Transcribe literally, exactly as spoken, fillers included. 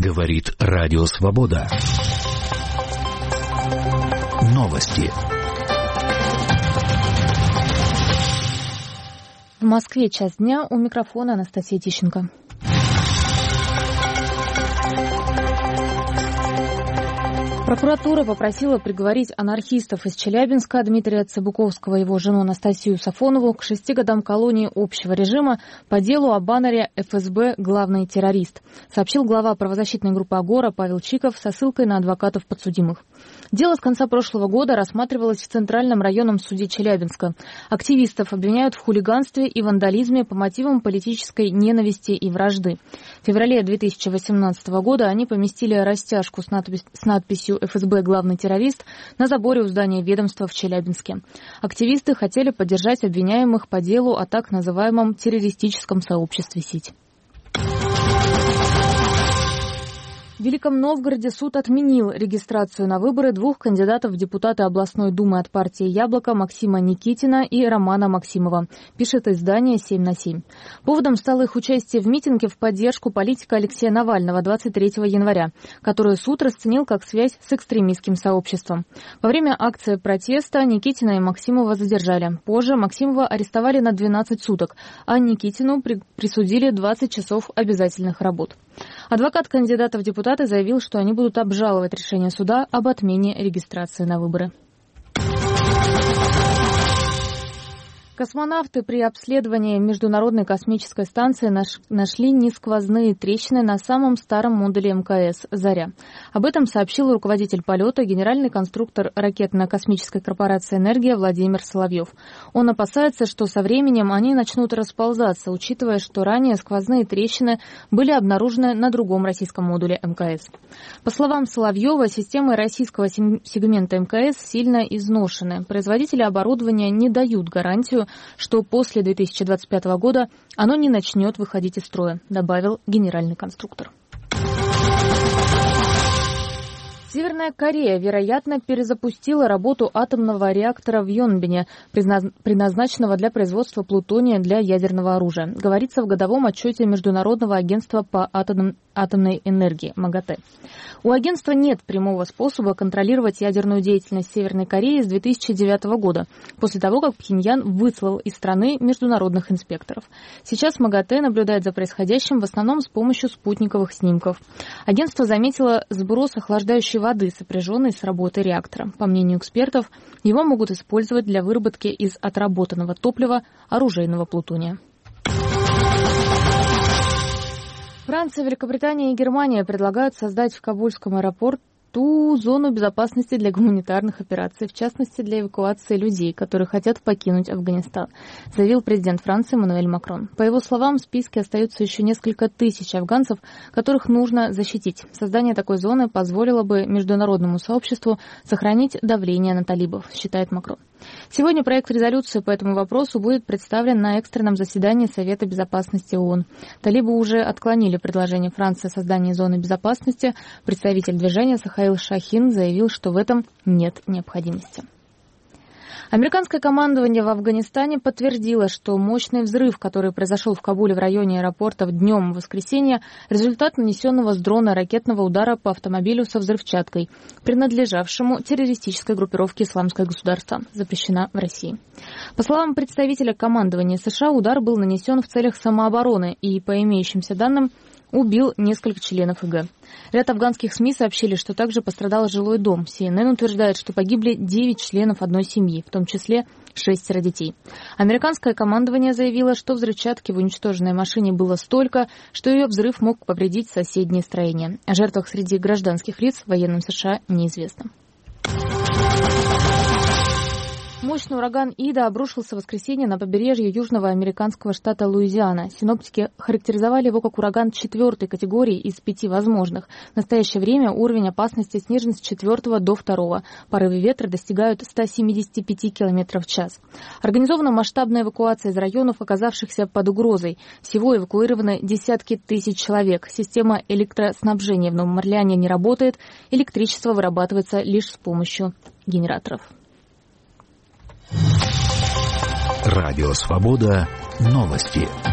Говорит Радио Свобода. Новости. В Москве час дня, у микрофона Анастасия Тищенко. Прокуратура попросила приговорить анархистов из Челябинска Дмитрия Цыбуковского и его жену Анастасию Сафонову к шести годам колонии общего режима по делу о баннере эф эс бэ «Главный террорист», сообщил глава правозащитной группы «Агора» Павел Чиков со ссылкой на адвокатов подсудимых. Дело с конца прошлого года рассматривалось в Центральном районном суде Челябинска. Активистов обвиняют в хулиганстве и вандализме по мотивам политической ненависти и вражды. В феврале две тысячи восемнадцатого года они поместили растяжку с, надпись, с надписью эф эс бэ «Главный террорист» на заборе у здания ведомства в Челябинске. Активисты хотели поддержать обвиняемых по делу о так называемом террористическом сообществе «Сеть». В Великом Новгороде суд отменил регистрацию на выборы двух кандидатов в депутаты областной думы от партии «Яблоко» Максима Никитина и Романа Максимова, пишет издание семь на семь. Поводом стало их участие в митинге в поддержку политика Алексея Навального двадцать третьего января, которую суд расценил как связь с экстремистским сообществом. Во время акции протеста Никитина и Максимова задержали. Позже Максимова арестовали на двенадцать суток, а Никитину при- присудили двадцать часов обязательных работ. Адвокат кандидата в депутаты заявил, что они будут обжаловать решение суда об отмене регистрации на выборы. Космонавты при обследовании Международной космической станции наш, нашли несквозные трещины на самом старом модуле эм ка эс «Заря». Об этом сообщил руководитель полета, генеральный конструктор ракетно-космической корпорации «Энергия» Владимир Соловьев. Он опасается, что со временем они начнут расползаться, учитывая, что ранее сквозные трещины были обнаружены на другом российском модуле эм ка эс. По словам Соловьева, системы российского сегмента эм ка эс сильно изношены. Производители оборудования не дают гарантию, что после две тысячи двадцать пятого года оно не начнет выходить из строя, добавил генеральный конструктор. Северная Корея, вероятно, перезапустила работу атомного реактора в Йонбине, предназначенного для производства плутония для ядерного оружия, говорится в годовом отчете Международного агентства по атом, атомной энергии МАГАТЭ. У агентства нет прямого способа контролировать ядерную деятельность Северной Кореи с две тысячи девятого года, после того, как Пхеньян выслал из страны международных инспекторов. Сейчас МАГАТЭ наблюдает за происходящим в основном с помощью спутниковых снимков. Агентство заметило сброс охлаждающей воды, сопряженной с работой реактора. По мнению экспертов, его могут использовать для выработки из отработанного топлива оружейного плутония. Франция, Великобритания и Германия предлагают создать в Кабульском аэропорту зону безопасности для гуманитарных операций, в частности для эвакуации людей, которые хотят покинуть Афганистан, заявил президент Франции Эммануэль Макрон. По его словам, в списке остаются еще несколько тысяч афганцев, которых нужно защитить. Создание такой зоны позволило бы международному сообществу сохранить давление на талибов, считает Макрон. Сегодня проект резолюции по этому вопросу будет представлен на экстренном заседании Совета безопасности ООН. Талибы уже отклонили предложение Франции о создании зоны безопасности. Представитель движения Сахаил Шахин заявил, что в этом нет необходимости. Американское командование в Афганистане подтвердило, что мощный взрыв, который произошел в Кабуле в районе аэропорта в днем воскресенья, результат нанесенного с дрона ракетного удара по автомобилю со взрывчаткой, принадлежавшему террористической группировке «Исламское государство», запрещена в России. По словам представителя командования США, удар был нанесен в целях самообороны и, по имеющимся данным, убил несколько членов и гэ. Ряд афганских СМИ сообщили, что также пострадал жилой дом. си эн эн утверждает, что погибли девять членов одной семьи, в том числе шестеро детей. Американское командование заявило, что взрывчатки в уничтоженной машине было столько, что ее взрыв мог повредить соседние строения. О жертвах среди гражданских лиц военным США неизвестно. Мощный ураган Ида обрушился в воскресенье на побережье южного американского штата Луизиана. Синоптики характеризовали его как ураган четвертой категории из пяти возможных. В настоящее время уровень опасности снижен с четвертого до второго. Порывы ветра достигают ста семидесяти пяти километров в час. Организована масштабная эвакуация из районов, оказавшихся под угрозой. Всего эвакуированы десятки тысяч человек. Система электроснабжения в Новом Орлеане не работает. Электричество вырабатывается лишь с помощью генераторов. Радио Свобода. Новости.